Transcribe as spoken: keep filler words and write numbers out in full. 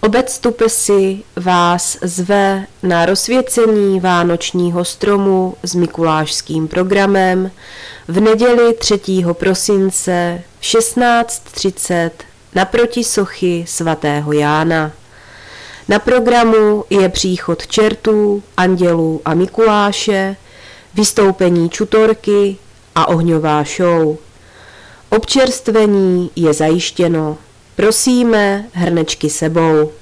Obec Tupesy vás zve na rozsvěcení vánočního stromu s mikulášským programem v neděli třetího prosince v šestnáct třicet naproti sochy svatého Jána. Na programu je příchod čertů, andělů a Mikuláše, vystoupení čutorky a ohňová show. Občerstvení je zajištěno. Prosíme hrnečky sebou.